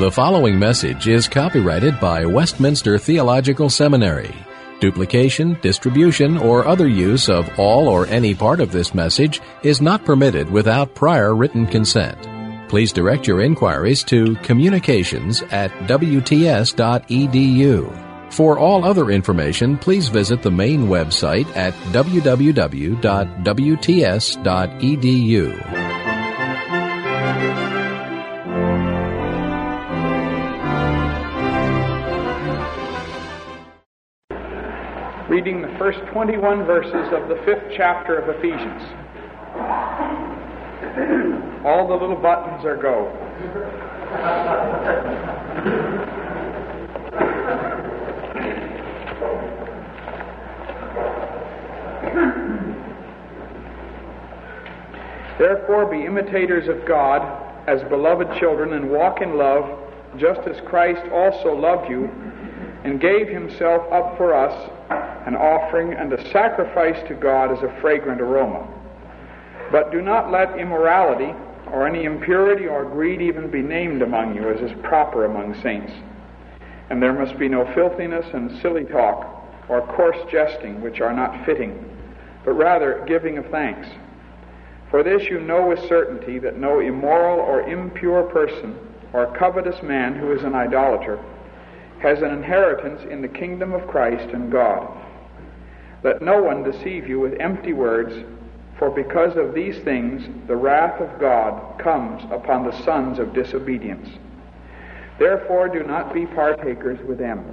The following message is copyrighted by Westminster Theological Seminary. Duplication, distribution, or other use of all or any part of this message is not permitted without prior written consent. Please direct your inquiries to communications@wts.edu. For all other information, please visit the main website at www.wts.edu. Reading the first 21 verses of the 5th chapter of Ephesians. All the little buttons are go. Therefore be imitators of God as beloved children, and walk in love, just as Christ also loved you and gave himself up for us, an offering and a sacrifice to God as a fragrant aroma. But do not let immorality or any impurity or greed even be named among you, as is proper among saints. And there must be no filthiness and silly talk or coarse jesting, which are not fitting, but rather giving of thanks. For this you know with certainty, that no immoral or impure person or covetous man who is an idolater has an inheritance in the kingdom of Christ and God. Let no one deceive you with empty words, for because of these things the wrath of God comes upon the sons of disobedience. Therefore do not be partakers with them.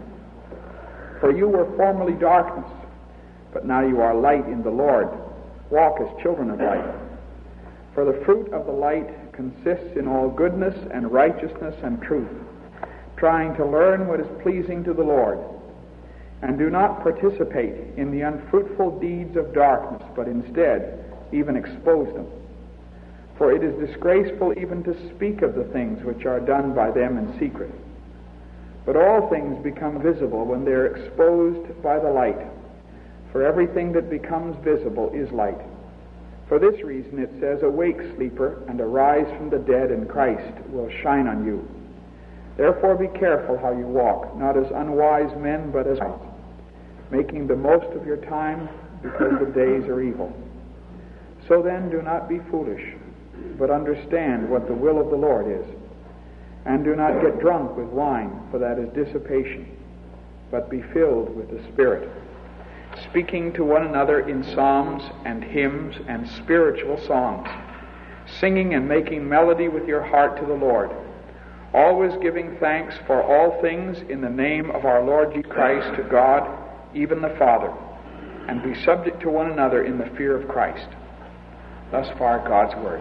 For you were formerly darkness, but now you are light in the Lord. Walk as children of light. For the fruit of the light consists in all goodness and righteousness and truth, trying to learn what is pleasing to the Lord. And do not participate in the unfruitful deeds of darkness, but instead even expose them. For it is disgraceful even to speak of the things which are done by them in secret. But all things become visible when they are exposed by the light. For everything that becomes visible is light. For this reason it says, "Awake, sleeper, and arise from the dead, and Christ will shine on you. Therefore be careful how you walk, not as unwise men, but as wise, making the most of your time, because the days are evil. So then do not be foolish, but understand what the will of the Lord is. And do not get drunk with wine, for that is dissipation, but be filled with the Spirit, speaking to one another in psalms and hymns and spiritual songs, singing and making melody with your heart to the Lord, always giving thanks for all things in the name of our Lord Jesus Christ to God, even the Father, and be subject to one another in the fear of Christ." Thus far, God's Word.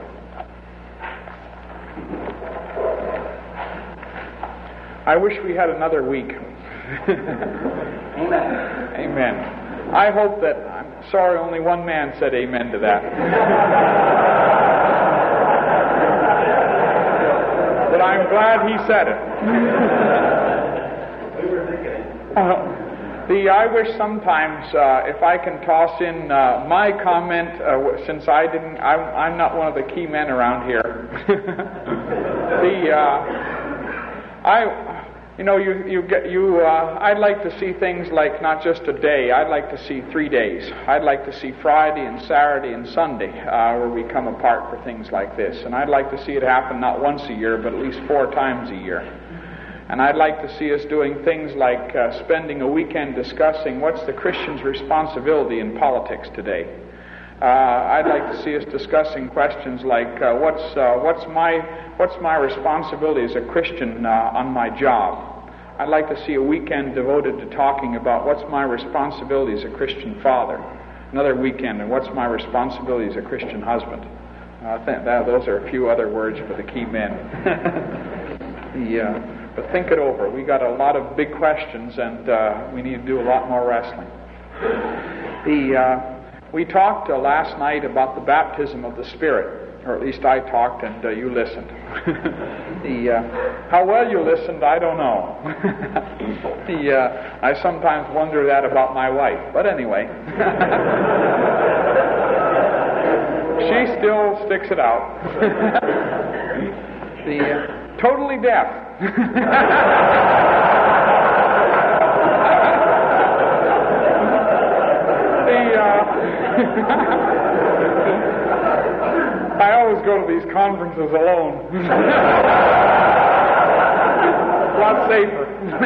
I wish we had another week. Amen. Amen. I hope that, I'm sorry, only one man said amen to that. But I'm glad he said it. I wish sometimes if I can toss in my comment, since I'm not one of the key men around here. I'd like to see things like not just a day. I'd like to see 3 days. I'd like to see Friday and Saturday and Sunday where we come apart for things like this. And I'd like to see it happen not once a year, but at least 4 times a year. And I'd like to see us doing things like spending a weekend discussing what's the Christian's responsibility in politics today. I'd like to see us discussing questions like what's my responsibility as a Christian on my job. I'd like to see a weekend devoted to talking about what's my responsibility as a Christian father. Another weekend, and what's my responsibility as a Christian husband. I think those are a few other words for the key men. But think it over. We got a lot of big questions, and we need to do a lot more wrestling. We talked last night about the baptism of the Spirit, or at least I talked and you listened. How well you listened, I don't know. I sometimes wonder that about my wife, but anyway. She still sticks it out. Totally deaf. I always go to these conferences alone. A lot safer.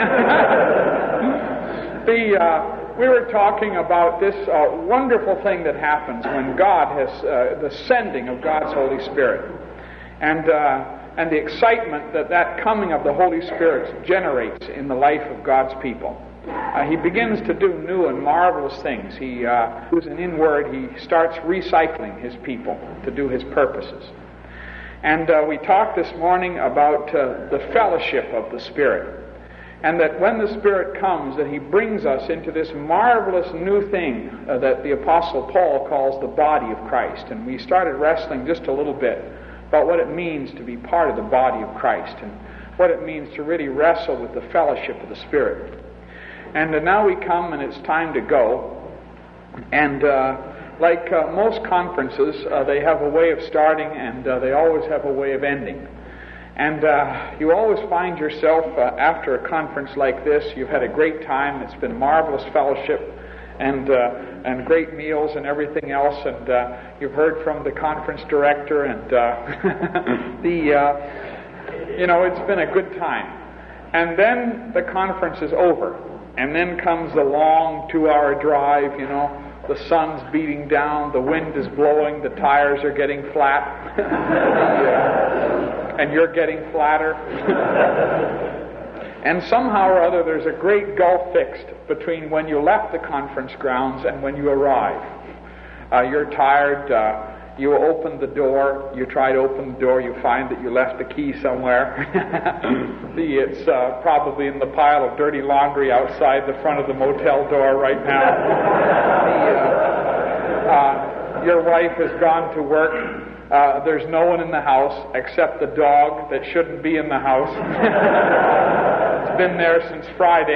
We were talking about this wonderful thing that happens when God has the sending of God's Holy Spirit, and the excitement that coming of the Holy Spirit generates in the life of God's people. He begins to do new and marvelous things. He uses an inward. He starts recycling his people to do his purposes. And we talked this morning about the fellowship of the Spirit. And that when the Spirit comes, that He brings us into this marvelous new thing that the Apostle Paul calls the body of Christ. And we started wrestling just a little bit about what it means to be part of the body of Christ and what it means to really wrestle with the fellowship of the Spirit. And now we come and it's time to go. And like most conferences, they have a way of starting and they always have a way of ending. And you always find yourself, after a conference like this, you've had a great time, it's been marvelous fellowship, and great meals and everything else, and you've heard from the conference director, and it's been a good time. And then the conference is over, and then comes the long 2-hour drive, the sun's beating down, the wind is blowing, the tires are getting flat. And you're getting flatter. And somehow or other there's a great gulf fixed between when you left the conference grounds and when you arrive. You're tired, you open the door, you try to open the door, you find that you left the key somewhere. It's probably in the pile of dirty laundry outside the front of the motel door right now. Your wife has gone to work. There's no one in the house except the dog that shouldn't be in the house. It's been there since Friday.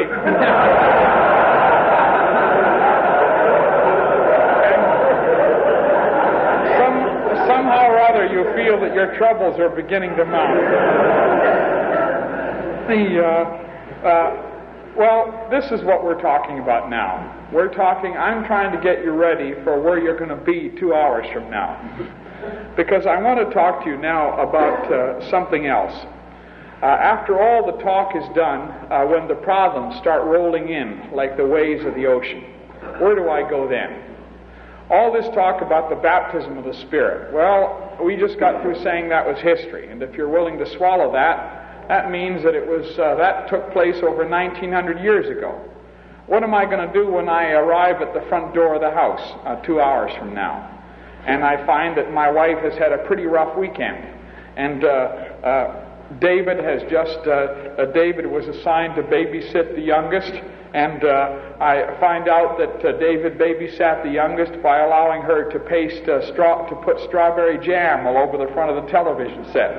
And somehow or other you feel that your troubles are beginning to mount. Well, this is what we're talking about now. I'm trying to get you ready for where you're going to be 2 hours from now. Because I want to talk to you now about something else. After all the talk is done, when the problems start rolling in like the waves of the ocean, where do I go then? All this talk about the baptism of the Spirit, well, we just got through saying that was history, and if you're willing to swallow that, that means that it was that took place over 1900 years ago. What am I going to do when I arrive at the front door of the house 2 hours from now? And I find that my wife has had a pretty rough weekend. And David was assigned to babysit the youngest. And I find out that David babysat the youngest by allowing her to to put strawberry jam all over the front of the television set.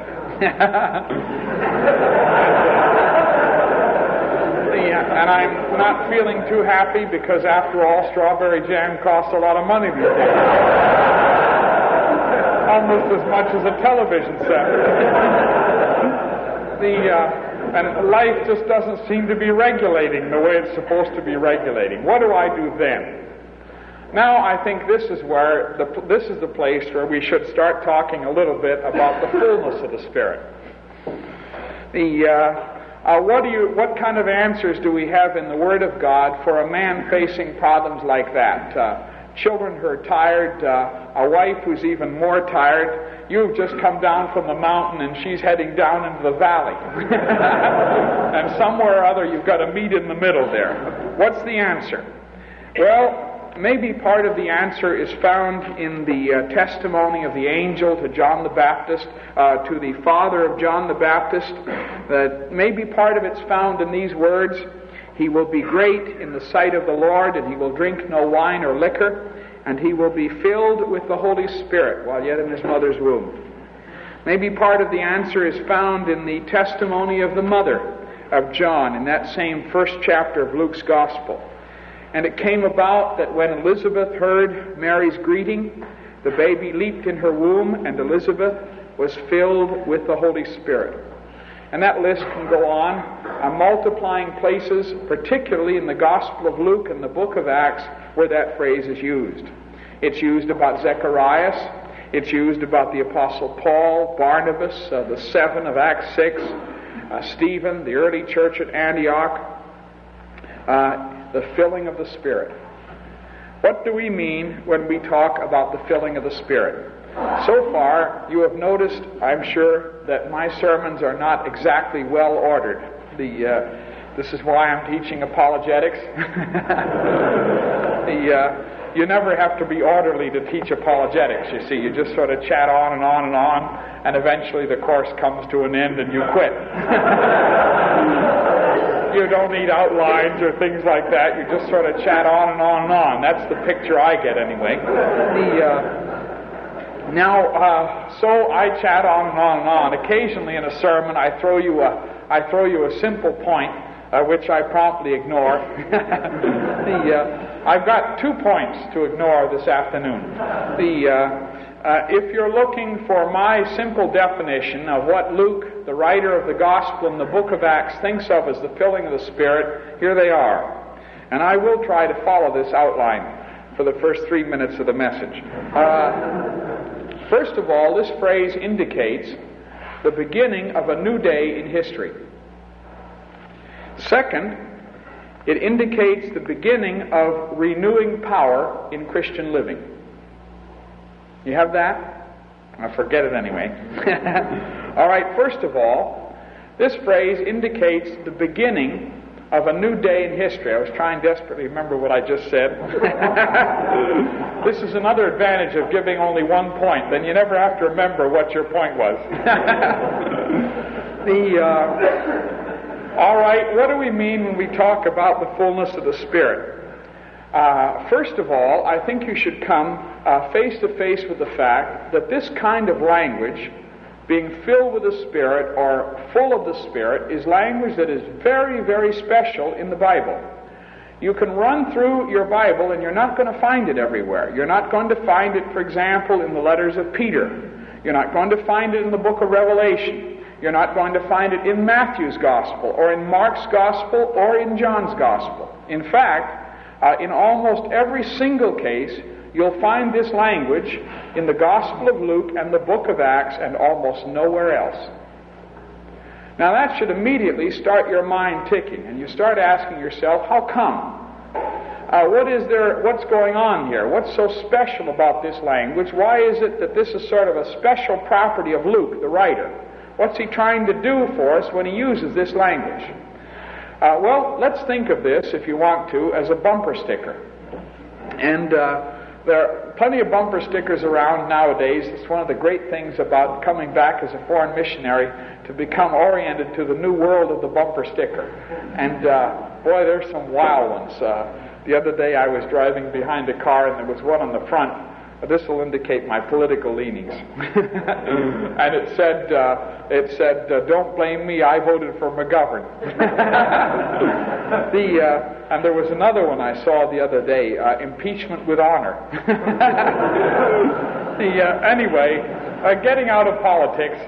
And I'm not feeling too happy because, after all, strawberry jam costs a lot of money these days. Almost as much as a television set. And life just doesn't seem to be regulating the way it's supposed to be regulating. What do I do then? Now I think this is the place where we should start talking a little bit about the fullness of the Spirit. What kind of answers do we have in the Word of God for a man facing problems like that? Children who are tired, a wife who's even more tired. You've just come down from the mountain and she's heading down into the valley. And somewhere or other you've got to meet in the middle there. What's the answer? Well, maybe part of the answer is found in the testimony of the angel to John the Baptist, to the father of John the Baptist. Maybe part of it's found in these words: "He will be great in the sight of the Lord, and he will drink no wine or liquor, and he will be filled with the Holy Spirit while yet in his mother's womb." Maybe part of the answer is found in the testimony of the mother of John in that same first chapter of Luke's Gospel. "And it came about that when Elizabeth heard Mary's greeting, the baby leaped in her womb, and Elizabeth was filled with the Holy Spirit." And that list can go on, multiplying places, particularly in the Gospel of Luke and the book of Acts, where that phrase is used. It's used about Zacharias. It's used about the Apostle Paul, Barnabas, the 7 of Acts 6, Stephen, the early church at Antioch, the filling of the Spirit. What do we mean when we talk about the filling of the Spirit? So far, you have noticed, I'm sure, that my sermons are not exactly well ordered. This is why I'm teaching apologetics. You never have to be orderly to teach apologetics, you see. You just sort of chat on and on and on, and eventually the course comes to an end and you quit. You don't need outlines or things like that. You just sort of chat on and on and on. That's the picture I get anyway. So I chat on and on and on. Occasionally in a sermon I throw you a simple point, which I promptly ignore. I've got 2 points to ignore this afternoon. If you're looking for my simple definition of what Luke, the writer of the Gospel in the book of Acts, thinks of as the filling of the Spirit, here they are. And I will try to follow this outline for the first 3 minutes of the message. First of all, this phrase indicates the beginning of a new day in history. Second, it indicates the beginning of renewing power in Christian living. You have that? I forget it anyway. All right, first of all, this phrase indicates the beginning of a new day in history. I was trying desperately to remember what I just said. This is another advantage of giving only 1 point. Then you never have to remember what your point was. All right, what do we mean when we talk about the fullness of the Spirit? First of all, I think you should come face to face with the fact that this kind of language, being filled with the Spirit or full of the Spirit, is language that is very, very special in the Bible. You can run through your Bible and you're not going to find it everywhere. You're not going to find it, for example, in the letters of Peter. You're not going to find it in the book of Revelation. You're not going to find it in Matthew's Gospel or in Mark's Gospel or in John's Gospel. In fact, in almost every single case, you'll find this language in the Gospel of Luke and the book of Acts and almost nowhere else. Now that should immediately start your mind ticking, and you start asking yourself, how come? What's going on here? What's so special about this language? Why is it that this is sort of a special property of Luke, the writer? What's he trying to do for us when he uses this language? Well, let's think of this, if you want to, as a bumper sticker. And there are plenty of bumper stickers around nowadays. It's one of the great things about coming back as a foreign missionary, to become oriented to the new world of the bumper sticker. And boy, there's some wild ones. The other day I was driving behind a car and there was one on the front. This will indicate my political leanings. And it said, don't blame me, I voted for McGovern. And there was another one I saw the other day, impeachment with honor. Anyway, getting out of politics,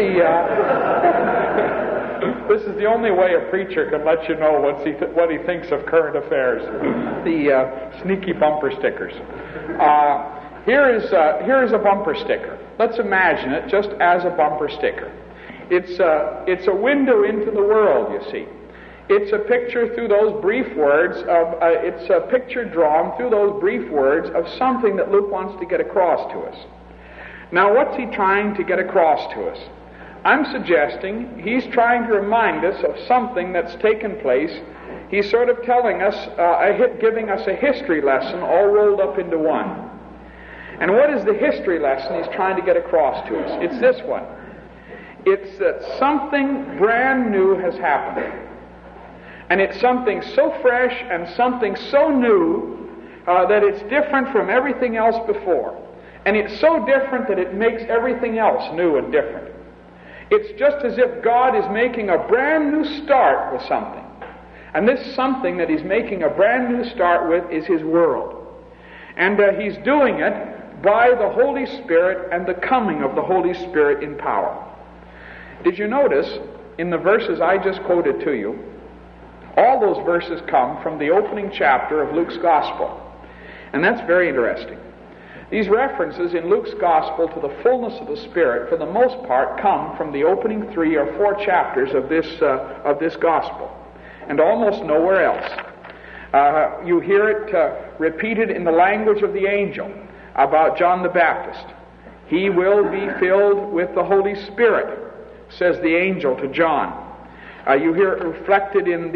this is the only way a preacher can let you know what he thinks of current affairs. The sneaky bumper stickers. Here is a bumper sticker. Let's imagine it just as a bumper sticker. It's a window into the world, you see. It's a picture through those brief words it's a picture drawn through those brief words of something that Luke wants to get across to us. Now, what's he trying to get across to us? I'm suggesting he's trying to remind us of something that's taken place. He's sort of telling us, giving us a history lesson all rolled up into one. And what is the history lesson he's trying to get across to us? It's this one. It's that something brand new has happened. And it's something so fresh and something so new that it's different from everything else before. And it's so different that it makes everything else new and different. It's just as if God is making a brand new start with something. And this something that he's making a brand new start with is his world. And he's doing it by the Holy Spirit and the coming of the Holy Spirit in power. Did you notice in the verses I just quoted to you, all those verses come from the opening chapter of Luke's Gospel. And that's very interesting. These references in Luke's Gospel to the fullness of the Spirit, for the most part, come from the opening 3 or 4 chapters of this Gospel, and almost nowhere else. You hear it repeated in the language of the angel about John the Baptist. He will be filled with the Holy Spirit, says the angel to John. You hear it reflected in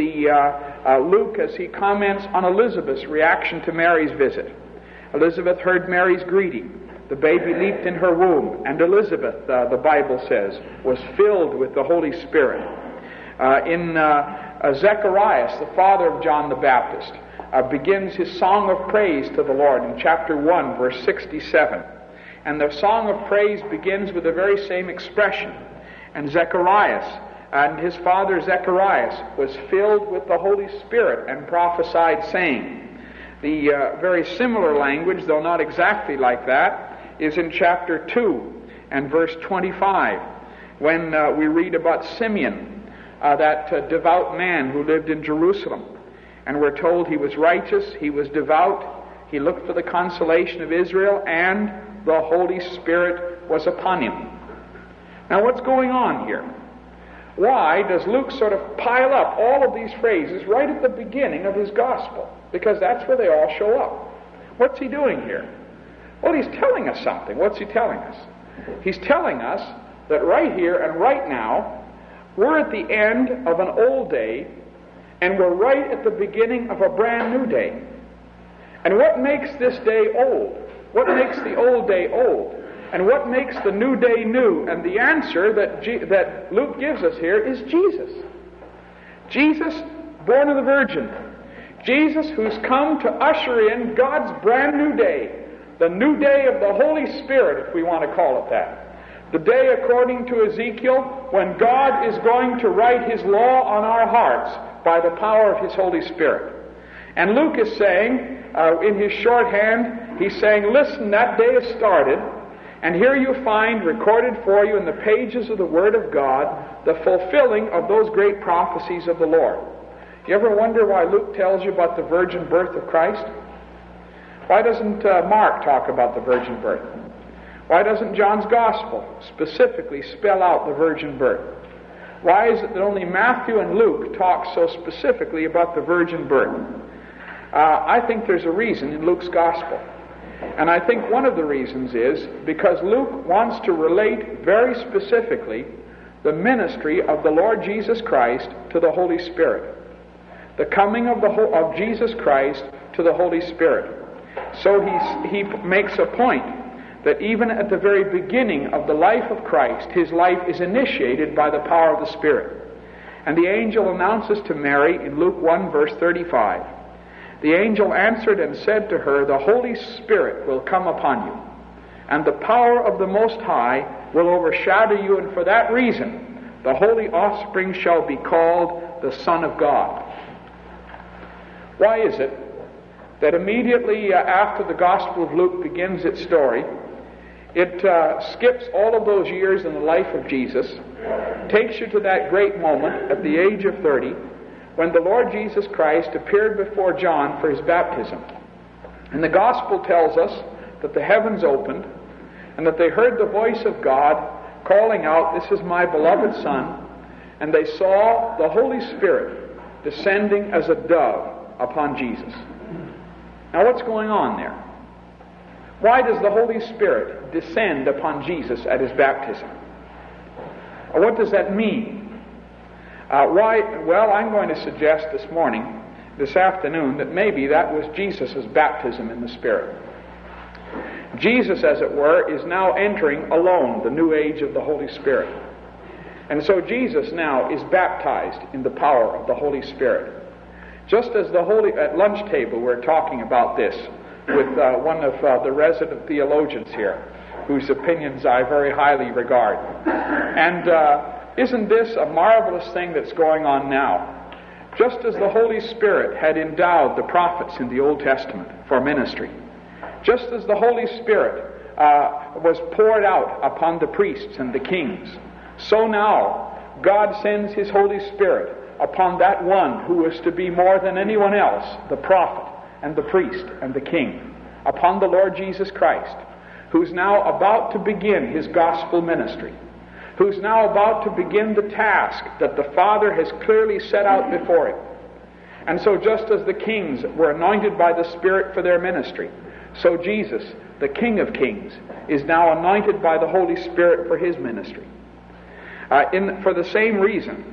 Luke as he comments on Elizabeth's reaction to Mary's visit. Elizabeth heard Mary's greeting. The baby leaped in her womb, and Elizabeth, the Bible says, was filled with the Holy Spirit. In Zechariah, the father of John the Baptist, begins his song of praise to the Lord in chapter 1, verse 67. And the song of praise begins with the very same expression. And Zechariah and his father Zechariah was filled with the Holy Spirit and prophesied, saying. The very similar language, though not exactly like that, is in chapter 2 and verse 25, when we read about Simeon, that devout man who lived in Jerusalem. And we're told he was righteous, he was devout, he looked for the consolation of Israel, and the Holy Spirit was upon him. Now what's going on here? Why does Luke sort of pile up all of these phrases right at the beginning of his gospel? Because that's where they all show up. What's he doing here? Well, he's telling us something. What's he telling us? He's telling us that right here and right now, we're at the end of an old day, and we're right at the beginning of a brand new day. And what makes this day old? What makes the old day old? And what makes the new day new? And the answer that Luke gives us here is Jesus. Jesus, born of the Virgin. Jesus, who's come to usher in God's brand new day. The new day of the Holy Spirit, if we want to call it that. The day, according to Ezekiel, when God is going to write His law on our hearts by the power of His Holy Spirit. And Luke is saying, in his shorthand, he's saying, listen, that day has started. And here you find recorded for you in the pages of the Word of God the fulfilling of those great prophecies of the Lord. You ever wonder why Luke tells you about the virgin birth of Christ? Why doesn't Mark talk about the virgin birth? Why doesn't John's Gospel specifically spell out the virgin birth? Why is it that only Matthew and Luke talk so specifically about the virgin birth? I think there's a reason in Luke's Gospel. And I think one of the reasons is because Luke wants to relate very specifically the ministry of the Lord Jesus Christ to the Holy Spirit. The coming of Jesus Christ to the Holy Spirit. So he makes a point that even at the very beginning of the life of Christ, his life is initiated by the power of the Spirit. And the angel announces to Mary in Luke 1 verse 35, the angel answered and said to her, the Holy Spirit will come upon you, and the power of the Most High will overshadow you, and for that reason the holy offspring shall be called the Son of God. Why is it that immediately after the Gospel of Luke begins its story, it skips all of those years in the life of Jesus, takes you to that great moment at the age of 30, when the Lord Jesus Christ appeared before John for his baptism. And the Gospel tells us that the heavens opened, and that they heard the voice of God calling out, this is my beloved Son, and they saw the Holy Spirit descending as a dove upon Jesus. Now what's going on there? Why does the Holy Spirit descend upon Jesus at his baptism? What does that mean? Why? Well, I'm going to suggest this afternoon, that maybe that was Jesus' baptism in the Spirit. Jesus, as it were, is now entering alone the new age of the Holy Spirit. And so Jesus now is baptized in the power of the Holy Spirit. Just as at lunch table we're talking about this with one of the resident theologians here, whose opinions I very highly regard. And isn't this a marvelous thing that's going on now? Just as the Holy Spirit had endowed the prophets in the Old Testament for ministry, just as the Holy Spirit was poured out upon the priests and the kings, so now God sends His Holy Spirit upon that one who is to be more than anyone else, the prophet and the priest and the king, upon the Lord Jesus Christ, who's now about to begin His gospel ministry, who's now about to begin the task that the Father has clearly set out before Him. And so just as the kings were anointed by the Spirit for their ministry, so Jesus, the King of Kings, is now anointed by the Holy Spirit for His ministry. For the same reason,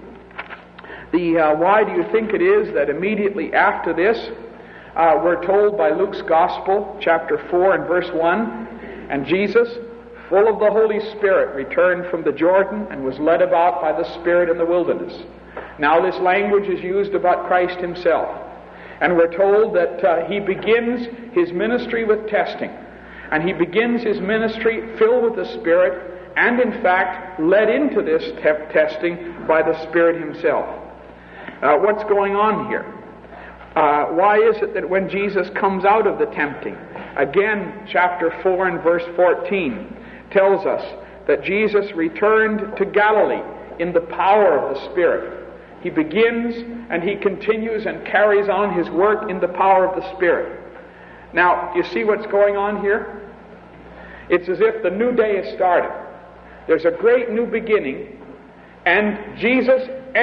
why do you think it is that immediately after this, we're told by Luke's Gospel, chapter 4 and verse 1, and Jesus, full of the Holy Spirit, returned from the Jordan and was led about by the Spirit in the wilderness. Now this language is used about Christ Himself. And we're told that He begins His ministry with testing. And He begins His ministry filled with the Spirit, and in fact led into this testing by the Spirit Himself. What's going on here? Why is it that when Jesus comes out of the tempting, again chapter 4 and verse 14 tells us that Jesus returned to Galilee in the power of the Spirit. He begins and He continues and carries on His work in the power of the Spirit. Now, you see what's going on here? It's as if the new day has started. There's a great new beginning, and Jesus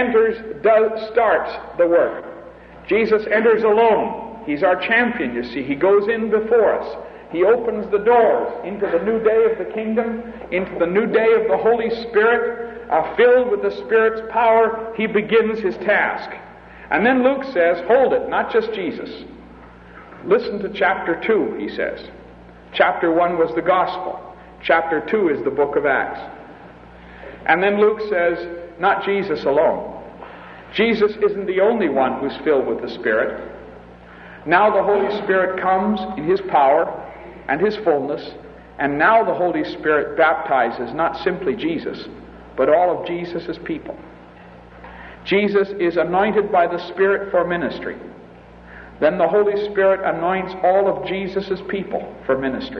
starts the work. Jesus enters alone. He's our champion, you see. He goes in before us. He opens the doors into the new day of the kingdom, into the new day of the Holy Spirit. Filled with the Spirit's power, He begins His task. And then Luke says, hold it, not just Jesus. Listen to chapter 2, he says. Chapter 1 was the Gospel. Chapter 2 is the book of Acts. And then Luke says, not Jesus alone. Jesus isn't the only one who's filled with the Spirit. Now the Holy Spirit comes in His power and His fullness, and now the Holy Spirit baptizes not simply Jesus, but all of Jesus' people. Jesus is anointed by the Spirit for ministry. Then the Holy Spirit anoints all of Jesus' people for ministry.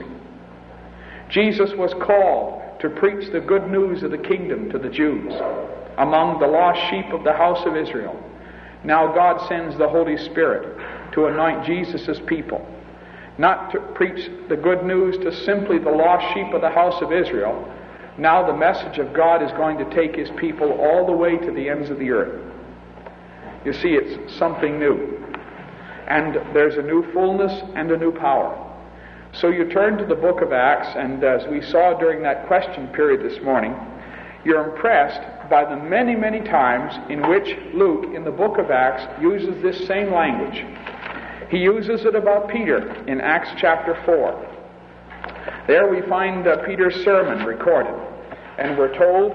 Jesus was called to preach the good news of the kingdom to the Jews among the lost sheep of the house of Israel. Now God sends the Holy Spirit to anoint Jesus' people, not to preach the good news to simply the lost sheep of the house of Israel. Now the message of God is going to take His people all the way to the ends of the earth. You see, it's something new. And there's a new fullness and a new power. So you turn to the book of Acts, and as we saw during that question period this morning, you're impressed by the many, many times in which Luke, in the book of Acts, uses this same language. He uses it about Peter in Acts chapter 4. There we find Peter's sermon recorded. And we're told,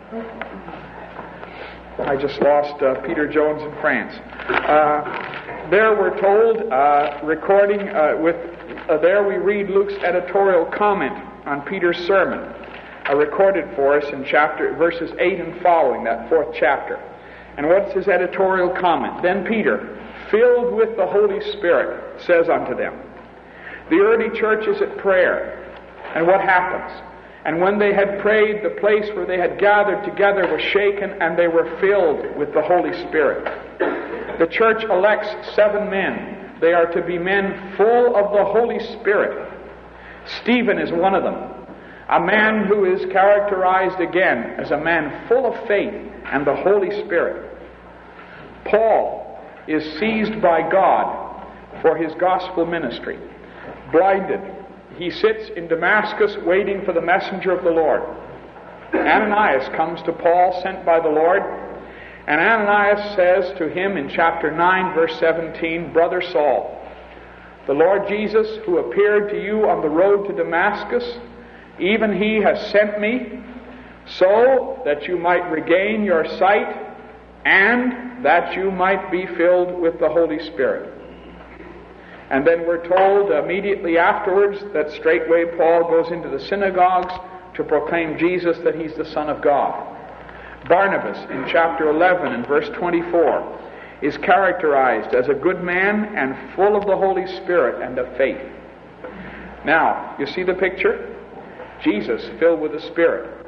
I just lost Peter Jones in France. There we're told, there we read Luke's editorial comment on Peter's sermon, recorded for us in verses 8 and following, that 4th chapter. And what's his editorial comment? Then Peter, filled with the Holy Spirit, says unto them, the early church is at prayer. And what happens? And when they had prayed, the place where they had gathered together was shaken, and they were filled with the Holy Spirit. The church elects 7 men. They are to be men full of the Holy Spirit. Stephen is one of them, a man who is characterized again as a man full of faith and the Holy Spirit. Paul is seized by God for his gospel ministry. Blinded, he sits in Damascus waiting for the messenger of the Lord. Ananias comes to Paul, sent by the Lord, and Ananias says to him in chapter 9, verse 17, Brother Saul, the Lord Jesus, who appeared to you on the road to Damascus, even He has sent me, so that you might regain your sight, and that you might be filled with the Holy Spirit. And then we're told immediately afterwards that straightway Paul goes into the synagogues to proclaim Jesus, that He's the Son of God. Barnabas, in chapter 11 and verse 24, is characterized as a good man and full of the Holy Spirit and of faith. Now, you see the picture? Jesus filled with the Spirit.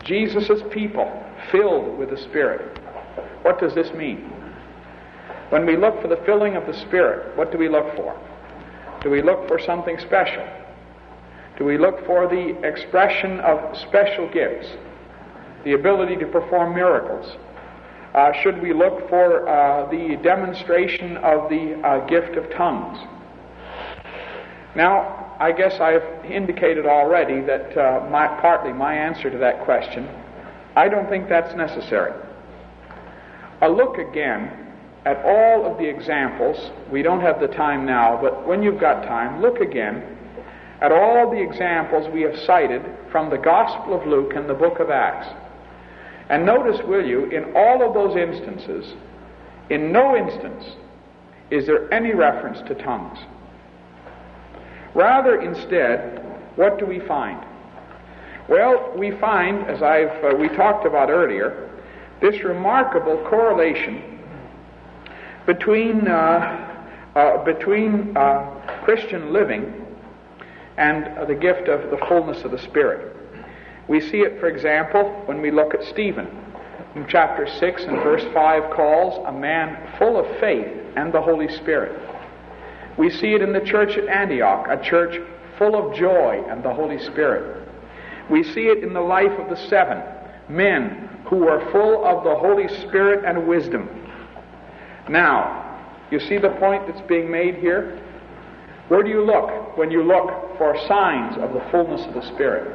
Jesus' people filled with the Spirit. What does this mean? When we look for the filling of the Spirit, what do we look for? Do we look for something special? Do we look for the expression of special gifts? The ability to perform miracles? Should we look for the demonstration of the gift of tongues? Now, I guess I've indicated already that partly my answer to that question, I don't think that's necessary. Look again at all of the examples. We don't have the time now, but when you've got time, look again at all the examples we have cited from the Gospel of Luke and the book of Acts. And notice, will you, in all of those instances, in no instance is there any reference to tongues. Rather, instead, what do we find? Well, we find, as we talked about earlier, this remarkable correlation between Christian living and the gift of the fullness of the Spirit. We see it, for example, when we look at Stephen. In chapter 6 and verse 5 calls a man full of faith and the Holy Spirit. We see it in the church at Antioch, a church full of joy and the Holy Spirit. We see it in the life of the 7 men who were full of the Holy Spirit and wisdom. Now, you see the point that's being made here? Where do you look when you look for signs of the fullness of the Spirit?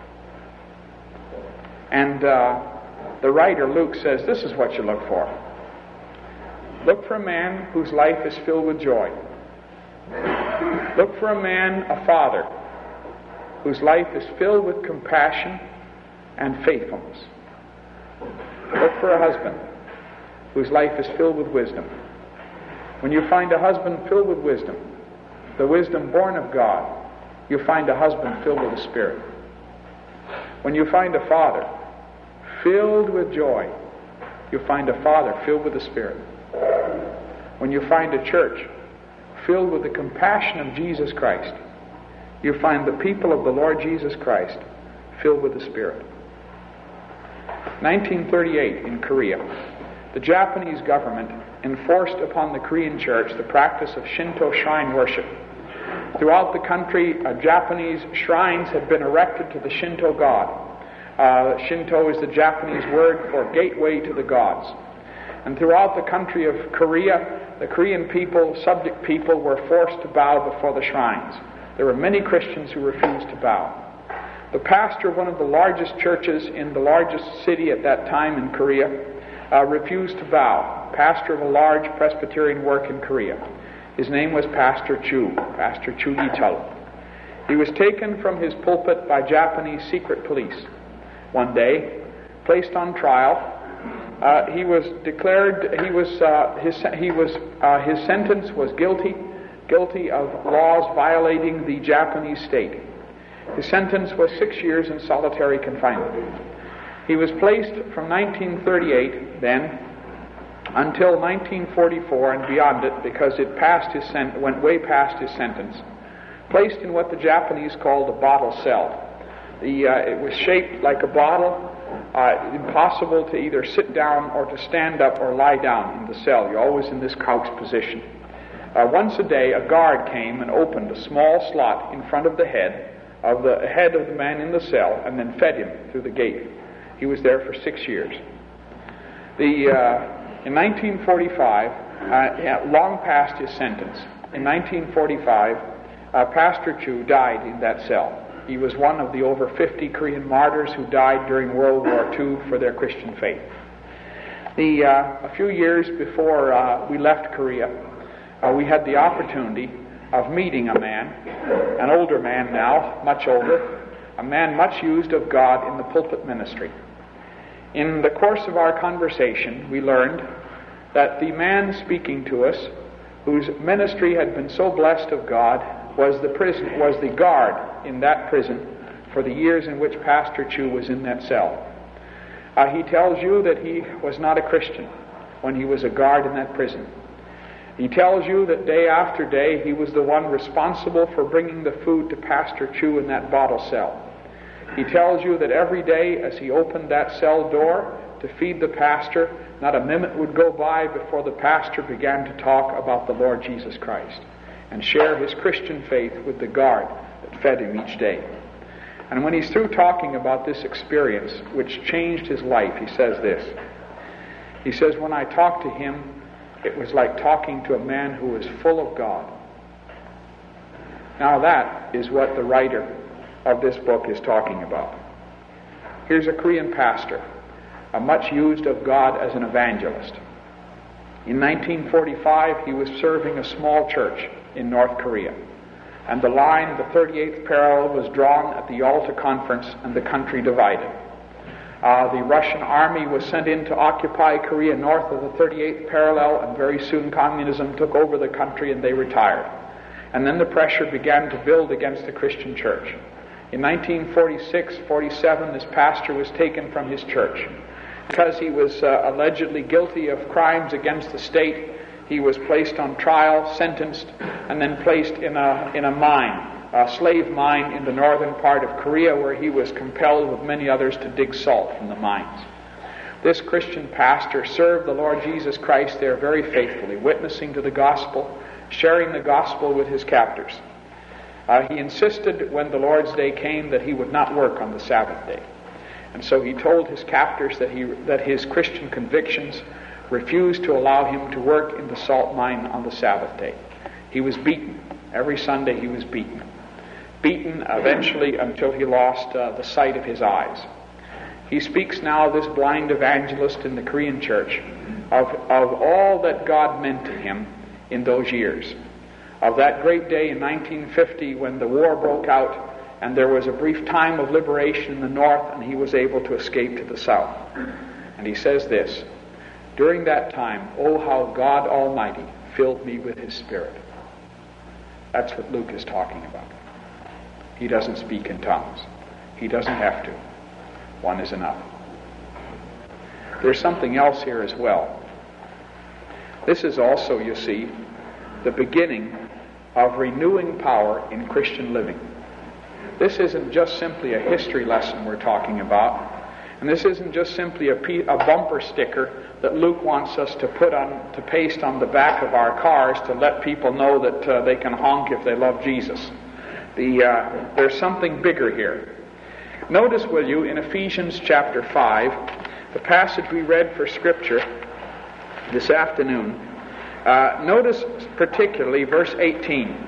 And the writer, Luke, says this is what you look for. Look for a man whose life is filled with joy. Look for a man, a father, whose life is filled with compassion and faithfulness. Look for a husband whose life is filled with wisdom. When you find a husband filled with wisdom, the wisdom born of God, you find a husband filled with the Spirit. When you find a father filled with joy, you find a father filled with the Spirit. When you find a church filled with the compassion of Jesus Christ, you find the people of the Lord Jesus Christ filled with the Spirit. 1938 in Korea, the Japanese government enforced upon the Korean church the practice of Shinto shrine worship. Throughout the country, Japanese shrines had been erected to the Shinto god. Shinto is the Japanese word for gateway to the gods. And throughout the country of Korea, the Korean people, subject people, were forced to bow before the shrines. There were many Christians who refused to bow. The pastor of one of the largest churches in the largest city at that time in Korea refused to bow. Pastor of a large Presbyterian work in Korea. His name was Pastor Chu Yichul. He was taken from his pulpit by Japanese secret police one day, placed on trial. He was declared. His sentence was guilty of laws violating the Japanese state. His sentence was 6 years in solitary confinement. He was placed from 1938 then until 1944 and beyond it, because it went way past his sentence, placed in what the Japanese called a bottle cell. It was shaped like a bottle, impossible to either sit down or to stand up or lie down in the cell. You're always in this crouched position. Once a day, a guard came and opened a small slot in front of the head of the man in the cell, and then fed him through the gate. He was there for 6 years. In 1945, long past his sentence, in 1945, Pastor Chu died in that cell. He was one of the over 50 Korean martyrs who died during World War II for their Christian faith. A few years before we left Korea, we had the opportunity of meeting a man, an older man now, much older, a man much used of God in the pulpit ministry. In the course of our conversation, we learned that the man speaking to us, whose ministry had been so blessed of God, was the guard in that prison for the years in which Pastor Chu was in that cell. He tells you that he was not a Christian when he was a guard in that prison. He tells you that day after day he was the one responsible for bringing the food to Pastor Chu in that bottle cell. He tells you that every day as he opened that cell door to feed the pastor, not a minute would go by before the pastor began to talk about the Lord Jesus Christ and share his Christian faith with the guard that fed him each day. And when he's through talking about this experience, which changed his life, he says this. He says, when I talked to him, it was like talking to a man who was full of God. Now that is what the writer of this book is talking about. Here's a Korean pastor, much used of God as an evangelist. In 1945, he was serving a small church in North Korea. And the line, the 38th parallel, was drawn at the Yalta Conference, and the country divided. The Russian army was sent in to occupy Korea north of the 38th parallel, and very soon communism took over the country and they retired. And then the pressure began to build against the Christian church. In 1946-47, this pastor was taken from his church. Because he was allegedly guilty of crimes against the state, he was placed on trial, sentenced, and then placed in a mine, a slave mine in the northern part of Korea, where he was compelled with many others to dig salt from the mines. This Christian pastor served the Lord Jesus Christ there very faithfully, witnessing to the gospel, sharing the gospel with his captors. He insisted when the Lord's Day came that he would not work on the Sabbath day. And so he told his captors that his Christian convictions refused to allow him to work in the salt mine on the Sabbath day. He was beaten. Every Sunday he was beaten. Beaten eventually until he lost the sight of his eyes. He speaks now, this blind evangelist in the Korean church, of all that God meant to him in those years. Of that great day in 1950 when the war broke out and there was a brief time of liberation in the north and he was able to escape to the south. And he says this, during that time, oh how God Almighty filled me with His Spirit. That's what Luke is talking about. He doesn't speak in tongues. He doesn't have to. One is enough. There's something else here as well. This is also, you see, the beginning of renewing power in Christian living. This isn't just simply a history lesson we're talking about, and this isn't just simply a bumper sticker that Luke wants us to paste on the back of our cars to let people know that they can honk if they love Jesus. There's something bigger here. Notice, will you, in Ephesians chapter 5, the passage we read for Scripture this afternoon, notice particularly verse 18.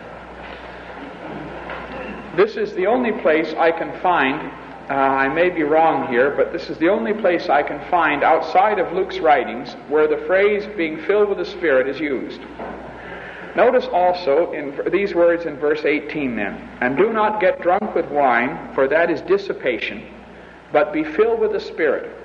This is the only place I can find, I may be wrong here, but this is the only place I can find outside of Luke's writings where the phrase being filled with the Spirit is used. Notice also in these words in verse 18 then, and do not get drunk with wine, for that is dissipation, but be filled with the Spirit.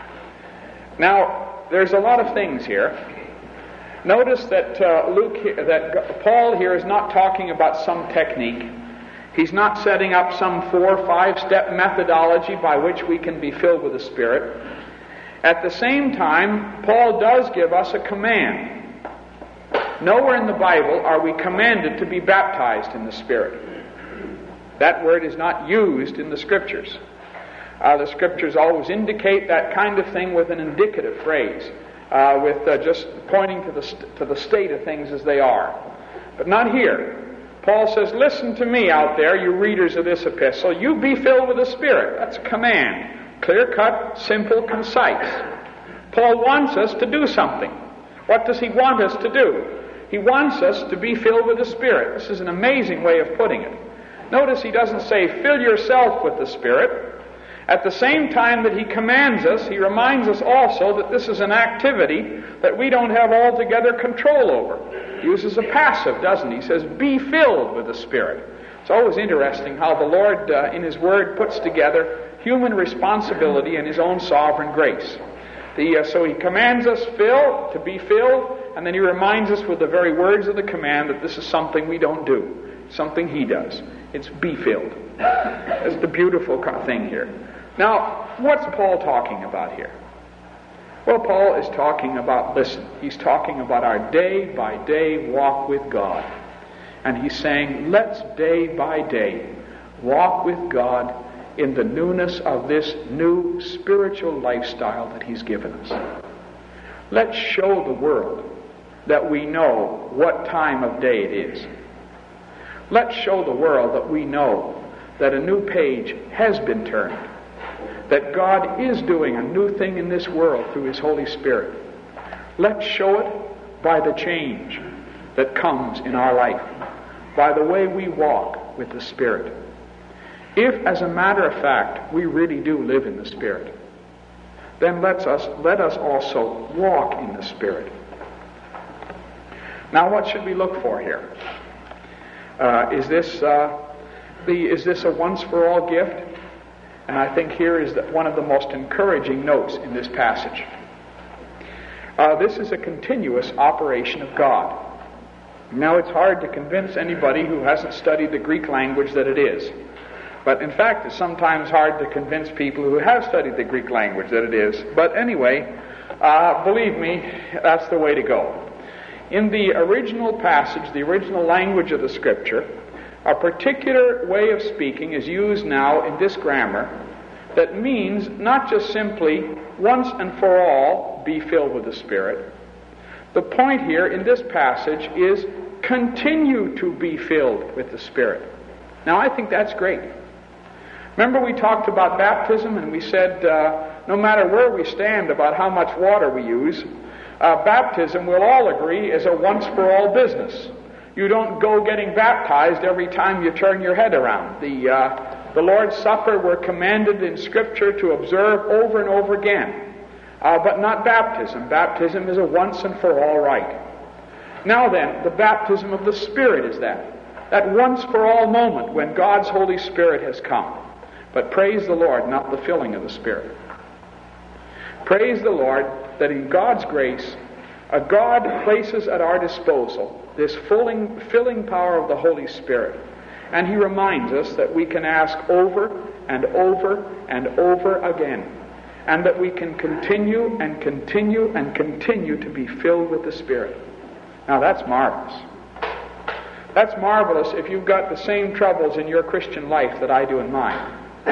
Now, there's a lot of things here. Notice that Paul here is not talking about some technique. He's not setting up some 4 or 5-step methodology by which we can be filled with the Spirit. At the same time, Paul does give us a command. Nowhere in the Bible are we commanded to be baptized in the Spirit. That word is not used in the Scriptures. The Scriptures always indicate that kind of thing with an indicative phrase, with just pointing to the state of things as they are. But not here. Paul says, listen to me out there, you readers of this epistle. You be filled with the Spirit. That's a command. Clear-cut, simple, concise. Paul wants us to do something. What does he want us to do? He wants us to be filled with the Spirit. This is an amazing way of putting it. Notice he doesn't say, fill yourself with the Spirit. At the same time that he commands us, he reminds us also that this is an activity that we don't have altogether control over. He uses a passive, doesn't he? He says, be filled with the Spirit. It's always interesting how the Lord, in His Word, puts together human responsibility and His own sovereign grace. So He commands us to be filled, and then He reminds us with the very words of the command that this is something we don't do, something He does. It's be filled. That's the beautiful thing here. Now, what's Paul talking about here? Well, Paul is talking about, listen, he's talking about our day-by-day walk with God. And he's saying, let's day by day walk with God in the newness of this new spiritual lifestyle that He's given us. Let's show the world that we know what time of day it is. Let's show the world that we know that a new page has been turned, that God is doing a new thing in this world through His Holy Spirit. Let's show it by the change that comes in our life, by the way we walk with the Spirit. If, as a matter of fact, we really do live in the Spirit, then let us also walk in the Spirit. Now, what should we look for here? Is this a once-for-all gift? And I think here is one of the most encouraging notes in this passage. This is a continuous operation of God. Now, it's hard to convince anybody who hasn't studied the Greek language that it is. But in fact, it's sometimes hard to convince people who have studied the Greek language that it is. But anyway, believe me, that's the way to go. In the original passage, the original language of the Scripture, a particular way of speaking is used now in this grammar that means not just simply once and for all be filled with the Spirit. The point here in this passage is continue to be filled with the Spirit. Now, I think that's great. Remember we talked about baptism and we said no matter where we stand about how much water we use, baptism, we'll all agree, is a once-for-all business. You don't go getting baptized every time you turn your head around. The Lord's Supper we're commanded in Scripture to observe over and over again, but not baptism. Baptism is a once-and-for-all rite. Now then, the baptism of the Spirit is that once-for-all moment when God's Holy Spirit has come. But praise the Lord, not the filling of the Spirit. Praise the Lord that in God's grace, God places at our disposal this filling power of the Holy Spirit. And He reminds us that we can ask over and over and over again. And that we can continue and continue and continue to be filled with the Spirit. Now that's marvelous. That's marvelous if you've got the same troubles in your Christian life that I do in mine.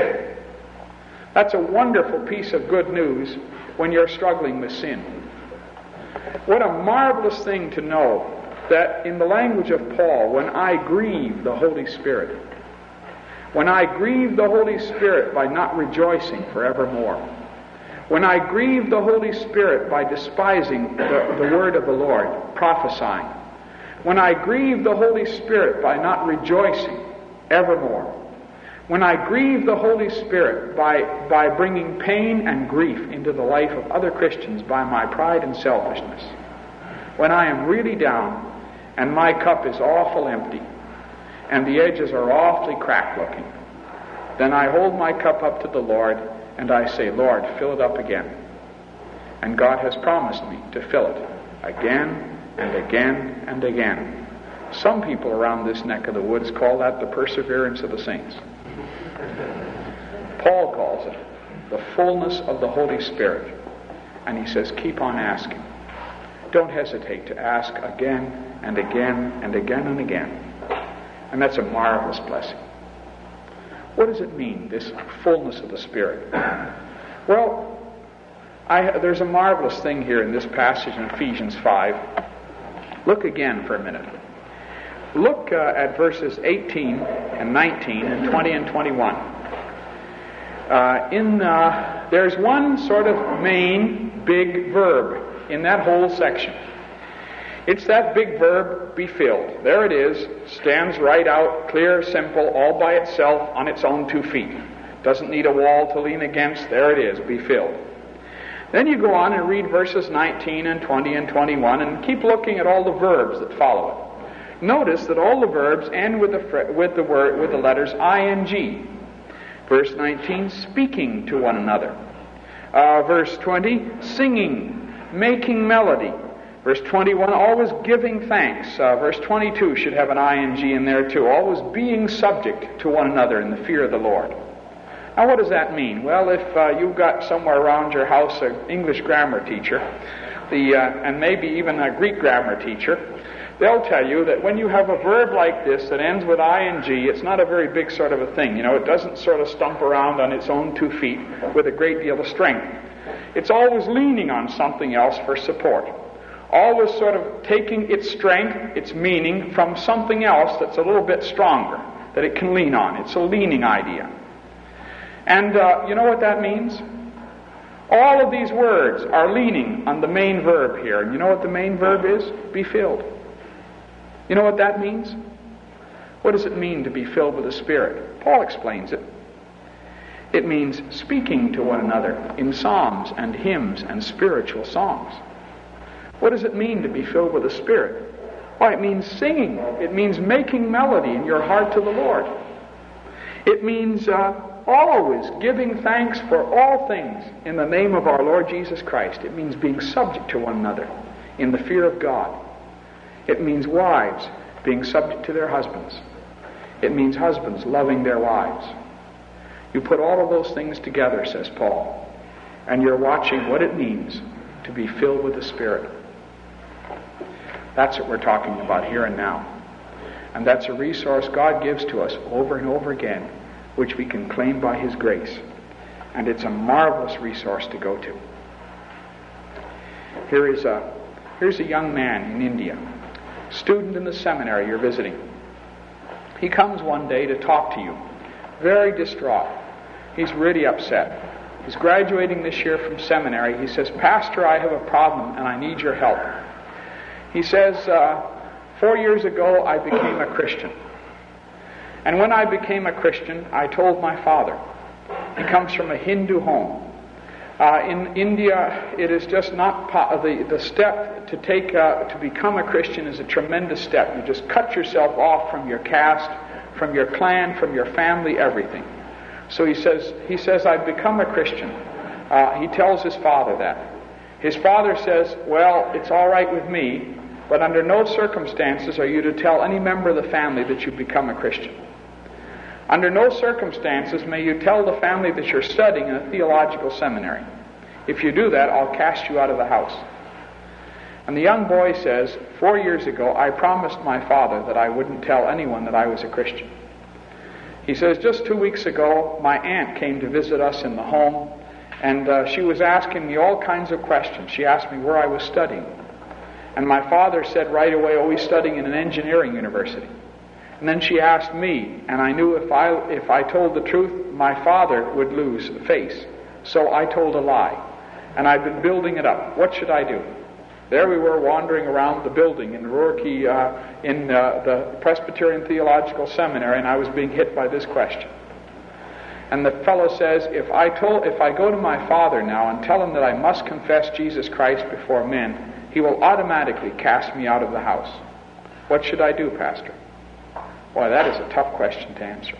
That's a wonderful piece of good news when you're struggling with sin. What a marvelous thing to know that in the language of Paul, when I grieve the Holy Spirit, when I grieve the Holy Spirit by not rejoicing forevermore, when I grieve the Holy Spirit by despising the word of the Lord, prophesying, when I grieve the Holy Spirit by not rejoicing evermore, when I grieve the Holy Spirit by bringing pain and grief into the life of other Christians by my pride and selfishness, when I am really down and my cup is awful empty and the edges are awfully cracked looking, then I hold my cup up to the Lord and I say, Lord, fill it up again. And God has promised me to fill it again and again and again. Some people around this neck of the woods call that the perseverance of the saints. Paul calls it the fullness of the Holy Spirit. And he says, keep on asking. Don't hesitate to ask again and again and again and again. And that's a marvelous blessing. What does it mean, this fullness of the Spirit? Well, there's a marvelous thing here in this passage in Ephesians 5. Look again for a minute. Look at verses 18 and 19 and 20 and 21. There's one sort of main big verb in that whole section. It's that big verb, be filled. There it is, stands right out, clear, simple, all by itself on its own 2 feet. Doesn't need a wall to lean against. There it is, be filled. Then you go on and read verses 19 and 20 and 21 and keep looking at all the verbs that follow it. Notice that all the verbs end with the letters ing. Verse 19, speaking to one another. Verse 20, singing, making melody. Verse 21, always giving thanks. Verse 22 should have an ing in there too. Always being subject to one another in the fear of the Lord. Now what does that mean? Well, if you've got somewhere around your house an English grammar teacher, and maybe even a Greek grammar teacher, they'll tell you that when you have a verb like this that ends with ing, it's not a very big sort of a thing. It doesn't sort of stump around on its own 2 feet with a great deal of strength. It's always leaning on something else for support. Always sort of taking its strength, its meaning, from something else that's a little bit stronger, that it can lean on. It's a leaning idea. And you know what that means? All of these words are leaning on the main verb here. And you know what the main verb is? Be filled. You know what that means? What does it mean to be filled with the Spirit? Paul explains it. It means speaking to one another in psalms and hymns and spiritual songs. What does it mean to be filled with the Spirit? Why, it means singing. It means making melody in your heart to the Lord. It means always giving thanks for all things in the name of our Lord Jesus Christ. It means being subject to one another in the fear of God. It means wives being subject to their husbands. It means husbands loving their wives. You put all of those things together, says Paul, and you're watching what it means to be filled with the Spirit. That's what we're talking about here and now. And that's a resource God gives to us over and over again, which we can claim by His grace. And it's a marvelous resource to go to. Here's a young man in India, student in the seminary you're visiting. He comes one day to talk to you, very distraught. He's really upset. He's graduating this year from seminary. He says, "Pastor, I have a problem and I need your help." He says, 4 years ago I became a Christian. And when I became a Christian, I told my father. He comes from a Hindu home. In India, it is just not the step to take to become a Christian is a tremendous step. You just cut yourself off from your caste, from your clan, from your family, everything. So he says, "I've become a Christian." He tells his father that. His father says, "Well, it's all right with me, but under no circumstances are you to tell any member of the family that you've become a Christian. Under no circumstances may you tell the family that you're studying in a theological seminary. If you do that, I'll cast you out of the house." And the young boy says, 4 years ago, I promised my father that I wouldn't tell anyone that I was a Christian. He says, just 2 weeks ago, my aunt came to visit us in the home, and she was asking me all kinds of questions. She asked me where I was studying. And my father said right away, "Oh, he's studying in an engineering university." And then she asked me, and I knew if I told the truth, my father would lose face. So I told a lie. And I've been building it up. What should I do? There we were wandering around the building in Roorkee, in the Presbyterian Theological Seminary, and I was being hit by this question. And the fellow says, if I go to my father now and tell him that I must confess Jesus Christ before men, he will automatically cast me out of the house. What should I do, Pastor? Boy, that is a tough question to answer.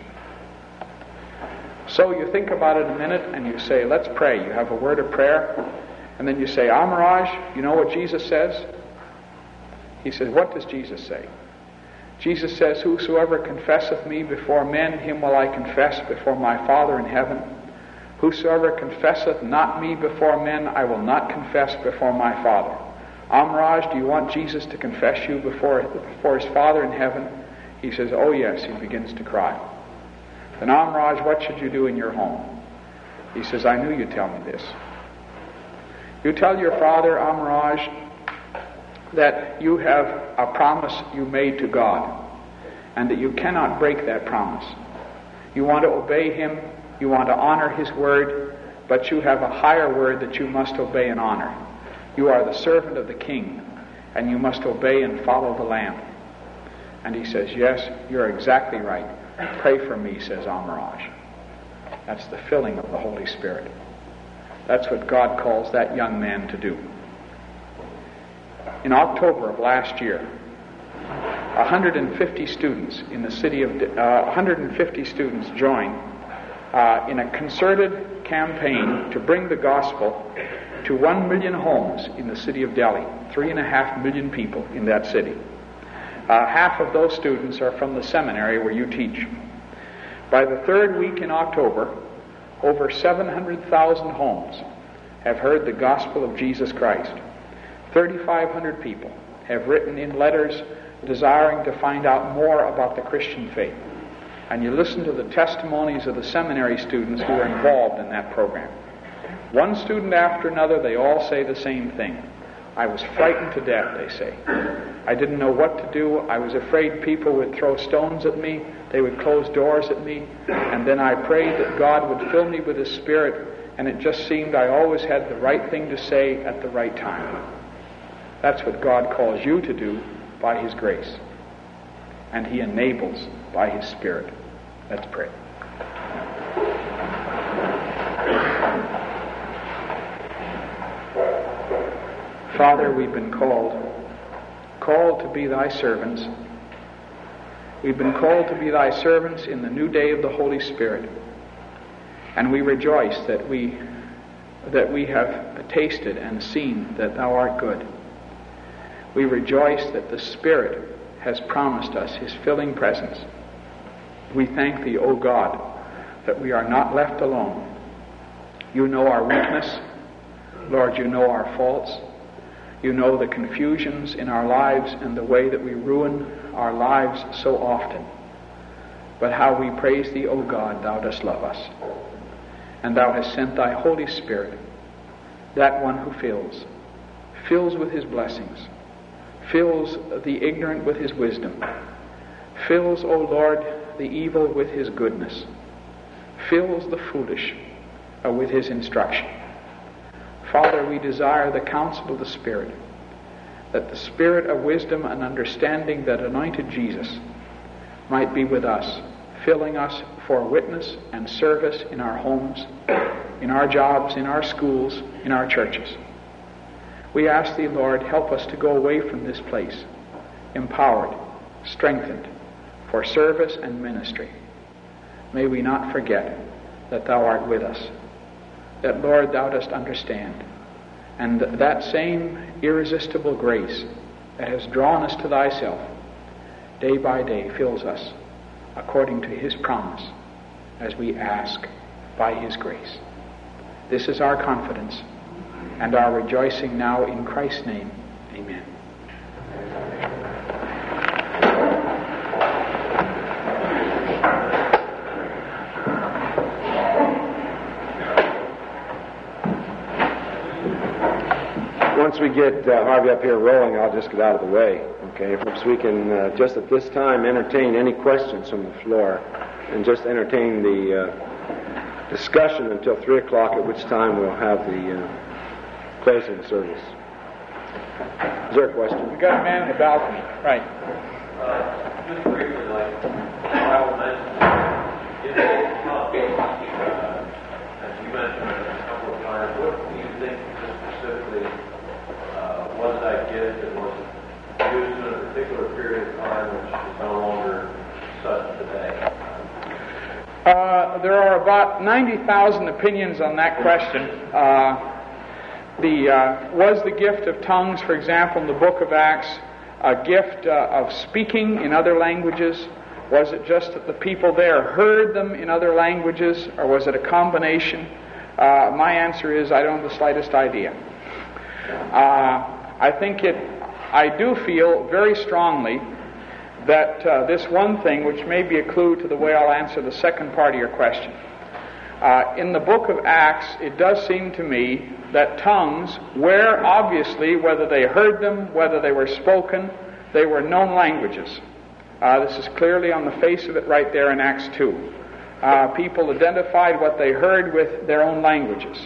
So you think about it a minute and you say, let's pray. You have a word of prayer. And then you say, Amaraj, you know what Jesus says? He says, what does Jesus say? Jesus says, whosoever confesseth me before men, him will I confess before my Father in heaven. Whosoever confesseth not me before men, I will not confess before my Father. Amaraj, do you want Jesus to confess you before his Father in heaven? He says, oh yes. He begins to cry. Then Amaraj, what should you do in your home? He says, I knew you'd tell me this. You tell your father, Amaraj, that you have a promise you made to God and that you cannot break that promise. You want to obey him, you want to honor his word, but you have a higher word that you must obey and honor. You are the servant of the king, and you must obey and follow the Lamb. And he says, yes, you're exactly right. Pray for me, says Amaraj. That's the filling of the Holy Spirit. That's what God calls that young man to do. In October of last year, 150 students in the city of 150 students joined in a concerted campaign to bring the gospel to 1 million homes in the city of Delhi. 3.5 million people in that city. Half of those students are from the seminary where you teach. By the third week in October, over 700,000 homes have heard the gospel of Jesus Christ. 3,500 people. have written in letters desiring to find out more about the Christian faith. And you listen to the testimonies of the seminary students who are involved in that program. One student after another, they all say the same thing. I was frightened to death, they say. I didn't know what to do. I was afraid people would throw stones at me. They would close doors at me. And then I prayed that God would fill me with His Spirit, and it just seemed I always had the right thing to say at the right time. That's what God calls you to do by His grace. And He enables by His Spirit. Let's pray. Father, we've been called to be Thy servants. We've been called to be Thy servants in the new day of the Holy Spirit. And we rejoice that we have tasted and seen that Thou art good. We rejoice that the Spirit has promised us His filling presence. We thank Thee, O God, that we are not left alone. You know our weakness. Lord, you know our faults. You know the confusions in our lives and the way that we ruin our lives so often. But how we praise Thee, O God, Thou dost love us. And Thou hast sent Thy Holy Spirit, that one who fills with His blessings, fills the ignorant with His wisdom, fills, O Lord, the evil with His goodness, fills the foolish with His instruction. Father, we desire the counsel of the Spirit, that the Spirit of wisdom and understanding that anointed Jesus might be with us, filling us for witness and service in our homes, in our jobs, in our schools, in our churches. We ask Thee, Lord, help us to go away from this place, empowered, strengthened, for service and ministry. May we not forget that Thou art with us, that, Lord, Thou dost understand, and that same irresistible grace that has drawn us to Thyself day by day fills us according to His promise as we ask by His grace. This is our confidence and our rejoicing now in Christ's name. Amen. Once we get Harvey up here rolling, I'll just get out of the way. Okay, perhaps we can just at this time entertain any questions from the floor, and just entertain the discussion until 3 o'clock, at which time we'll have the closing service. Is there a question? We got a man in the balcony. Right. Just briefly, like Bible mentions, as you mentioned a couple of times, what do you think specifically was that gift that was used in a particular period of time which is no longer such today? There are about 90,000 opinions on that question. Was the gift of tongues, for example, in the book of Acts, a gift of speaking in other languages? Was it just that the people there heard them in other languages, or was it a combination? My answer is I don't have the slightest idea. I do feel very strongly that this one thing, which may be a clue to the way I'll answer the second part of your question. In the book of Acts, it does seem to me that tongues were obviously, whether they heard them, whether they were spoken, they were known languages. This is clearly on the face of it right there in Acts 2. People identified what they heard with their own languages.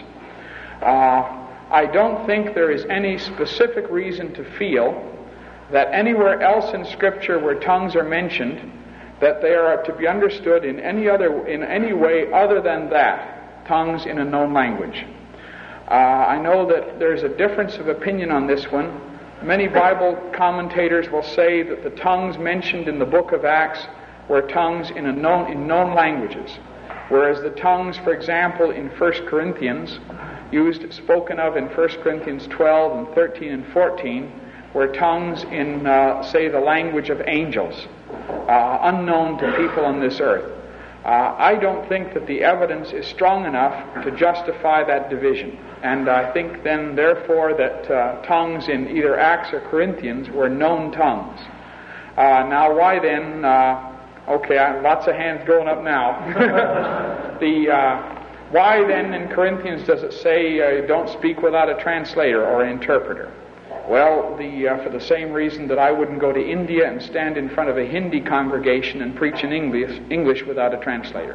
I don't think there is any specific reason to feel that anywhere else in Scripture where tongues are mentioned, that they are to be understood in any way other than that, tongues in a known language. I know that there's a difference of opinion on this one. Many Bible commentators will say that the tongues mentioned in the book of Acts were tongues in known languages, whereas the tongues, for example, in 1 Corinthians, spoken of in 1 Corinthians 12 and 13 and 14, were tongues in, say, the language of angels, unknown to people on this earth. I don't think that the evidence is strong enough to justify that division. And I think then, therefore, that tongues in either Acts or Corinthians were known tongues. Now, why then... lots of hands going up now. Why then in Corinthians does it say don't speak without a translator or an interpreter? Well, for the same reason that I wouldn't go to India and stand in front of a Hindi congregation and preach in English without a translator.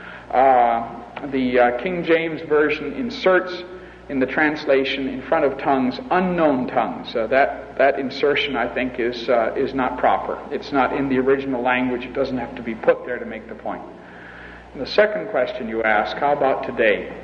The King James Version inserts in the translation in front of tongues, unknown tongues. That insertion, I think, is not proper. It's not in the original language. It doesn't have to be put there to make the point. And the second question you ask, how about today?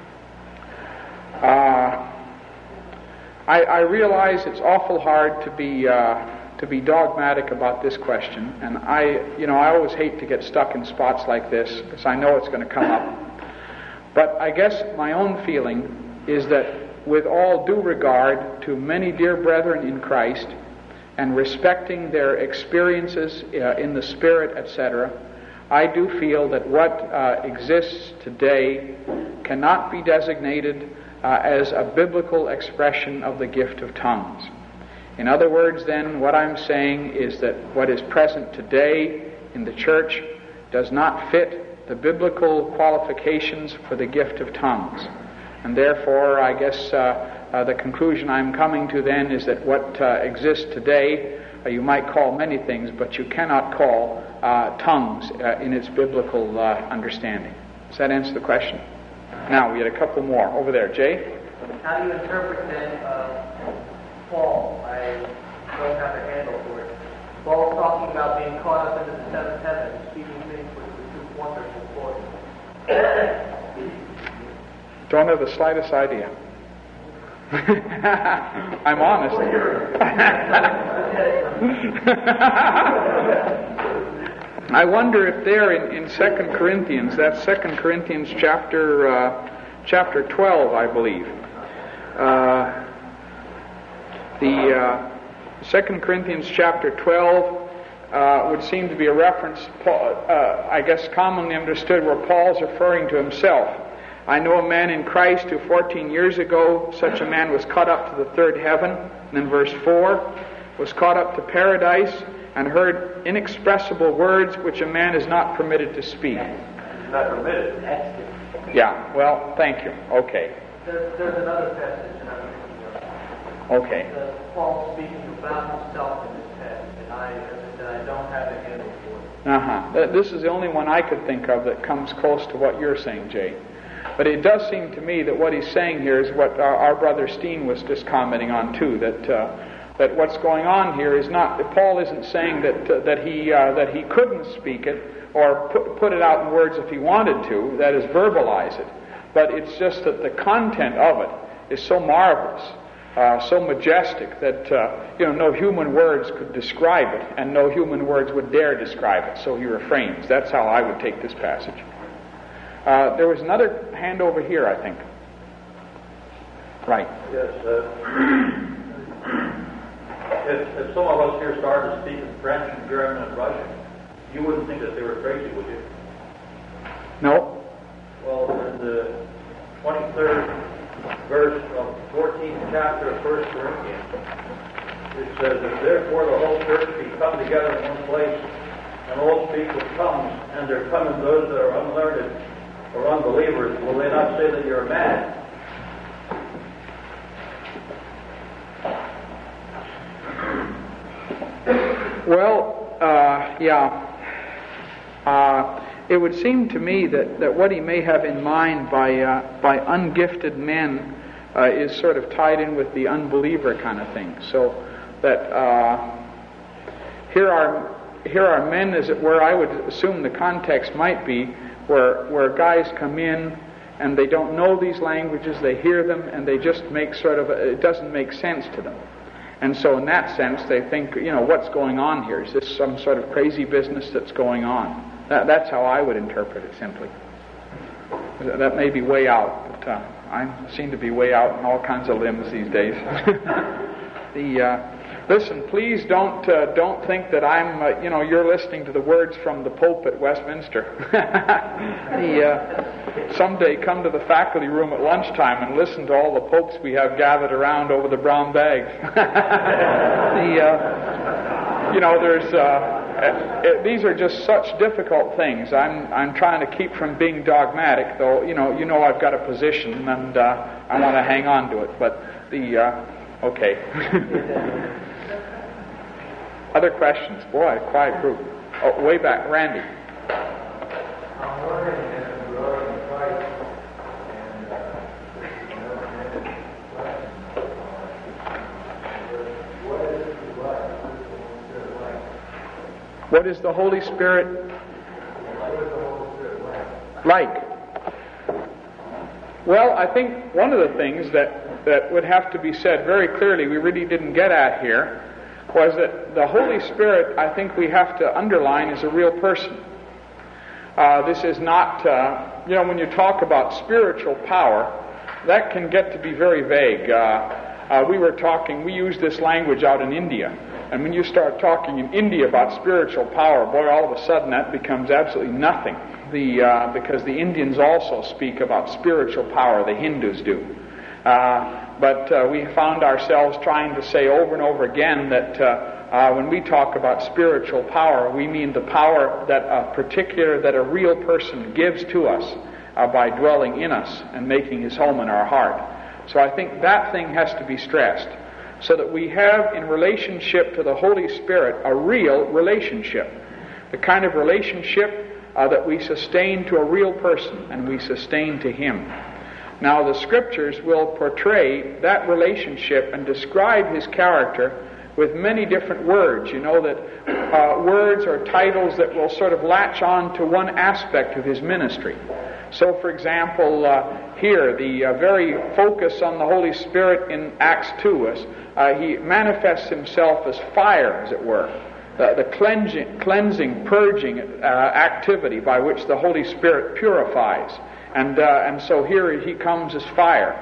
I realize it's awful hard to be dogmatic about this question, and I always hate to get stuck in spots like this because I know it's going to come up. But I guess my own feeling is that with all due regard to many dear brethren in Christ and respecting their experiences in the Spirit, etc., I do feel that what exists today cannot be designated as a biblical expression of the gift of tongues. In other words, then, what I'm saying is that what is present today in the church does not fit the biblical qualifications for the gift of tongues. And therefore, I guess the conclusion I'm coming to then is that what exists today, you might call many things, but you cannot call tongues in its biblical understanding. Does that answer the question? Now, we had a couple more. Over there, Jay? How do you interpret then Paul? I don't have a handle for it. Paul's talking about being caught up into the seventh heaven, speaking things which were too wonderful for him. Don't have the slightest idea. I'm honest. I wonder if there in 2 Corinthians, that's 2 Corinthians chapter 12, I believe. The 2 Corinthians chapter 12 would seem to be a reference, I guess commonly understood, where Paul's referring to himself. I know a man in Christ who 14 years ago, such a man was caught up to the third heaven, and then verse 4, was caught up to paradise and heard inexpressible words which a man is not permitted to speak. Not permitted. Yeah, well, thank you. Okay. There's another passage that I'm thinking of. Okay. Paul speaking about himself in this passage, and I don't have a handle for it. Uh-huh. This is the only one I could think of that comes close to what you're saying, Jay. But it does seem to me that what he's saying here is what our brother Steen was just commenting on too. That what's going on here is not. Paul isn't saying that he couldn't speak it or put it out in words if he wanted to. That is, verbalize it. But it's just that the content of it is so marvelous, so majestic that no human words could describe it, and no human words would dare describe it. So he refrains. That's how I would take this passage. There was another hand over here, I think. Right. Yes. If some of us here started speaking French and German and Russian, you wouldn't think that they were crazy, would you? No. Well, in the 23rd verse of 14th chapter of 1 Corinthians, it says, "If therefore the whole church be come together in one place, and all speak with tongues, and there come in those that are unlearned or unbelievers, will they not say that you're mad?" Well, it would seem to me that what he may have in mind by ungifted men is sort of tied in with the unbeliever kind of thing. So that here are men, as it were. I would assume the context might be where guys come in and they don't know these languages, they hear them, and they just make it doesn't make sense to them. And so in that sense, they think, what's going on here? Is this some sort of crazy business that's going on? That's how I would interpret it, simply. That may be way out, but I seem to be way out in all kinds of limbs these days. Listen, please don't think that I'm, you're listening to the words from the Pope at Westminster. Someday come to the faculty room at lunchtime and listen to all the popes we have gathered around over the brown bags. These are just such difficult things. I'm trying to keep from being dogmatic, though. I've got a position and I want to hang on to it. But okay. Other questions? Boy, quiet group. Oh, way back, Randy. I'm wondering if we're growing in Christ and what is the Holy Spirit like? Well, I think one of the things that would have to be said very clearly, we really didn't get at here, was that the Holy Spirit, I think we have to underline, is a real person. This is not, when you talk about spiritual power, that can get to be very vague. We used this language out in India, and when you start talking in India about spiritual power, boy, all of a sudden that becomes absolutely nothing. Because the Indians also speak about spiritual power, the Hindus do. But we found ourselves trying to say over and over again that when we talk about spiritual power, we mean the power that a real person gives to us by dwelling in us and making his home in our heart. So I think that thing has to be stressed, so that we have, in relationship to the Holy Spirit, a real relationship. The kind of relationship that we sustain to a real person and we sustain to him. Now, the Scriptures will portray that relationship and describe his character with many different words. You know that words are titles that will sort of latch on to one aspect of his ministry. So, for example, here, the very focus on the Holy Spirit in Acts 2 is he manifests himself as fire, as it were. The cleansing, purging activity by which the Holy Spirit purifies. And so here he comes as fire.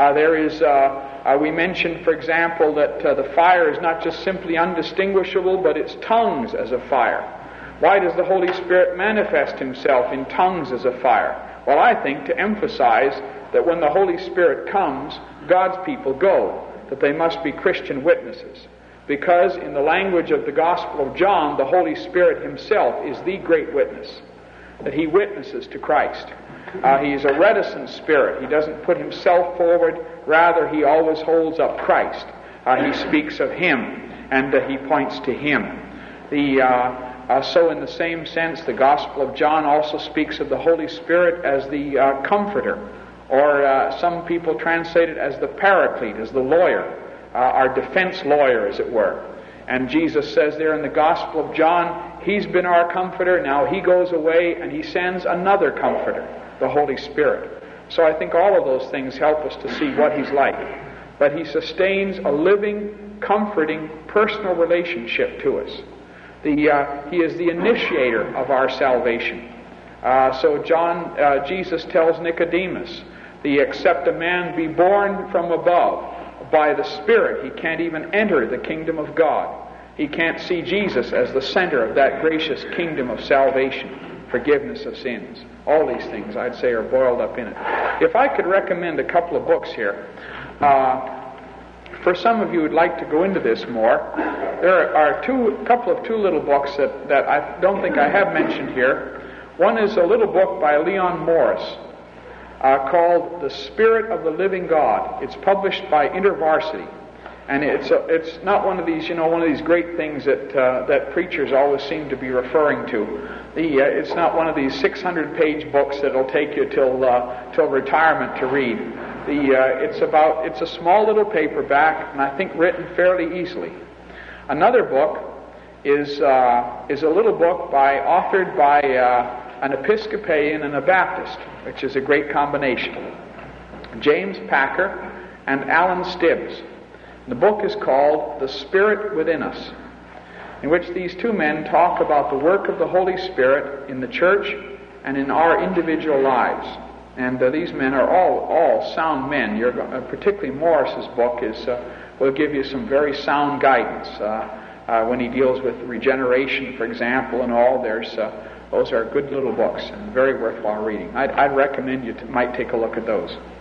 We mentioned, for example, that the fire is not just simply undistinguishable, but its tongues as a fire. Why does the Holy Spirit manifest himself in tongues as a fire? Well, I think to emphasize that when the Holy Spirit comes, God's people go, that they must be Christian witnesses. Because in the language of the Gospel of John, the Holy Spirit himself is the great witness, that he witnesses to Christ. He is a reticent spirit. He doesn't put himself forward. Rather, he always holds up Christ. He speaks of him, and he points to him. So in the same sense, the Gospel of John also speaks of the Holy Spirit as the comforter, or some people translate it as the paraclete, as the lawyer, our defense lawyer, as it were. And Jesus says there in the Gospel of John, he's been our comforter, now he goes away and he sends another comforter, the Holy Spirit. So I think all of those things help us to see what he's like. But he sustains a living, comforting, personal relationship to us. He is the initiator of our salvation. So Jesus tells Nicodemus, except a man be born from above, by the Spirit, he can't even enter the kingdom of God. He can't see Jesus as the center of that gracious kingdom of salvation, forgiveness of sins. All these things, I'd say, are boiled up in it. If I could recommend a couple of books here, for some of you who'd like to go into this more, there are two little books that I don't think I have mentioned here. One is a little book by Leon Morris, called The Spirit of the Living God. It's published by InterVarsity, and it's not one of these great things that preachers always seem to be referring to. It's not one of these 600-page books that'll take you till retirement to read. It's a small little paperback, and I think written fairly easily. Another book is a little book authored by an Episcopalian and a Baptist, which is a great combination. James Packer and Alan Stibbs. The book is called The Spirit Within Us, in which these two men talk about the work of the Holy Spirit in the church and in our individual lives. And these men are all sound men. Particularly Morris's book will give you some very sound guidance. When he deals with regeneration, for example, and all, those are good little books and very worthwhile reading. I'd recommend you might take a look at those.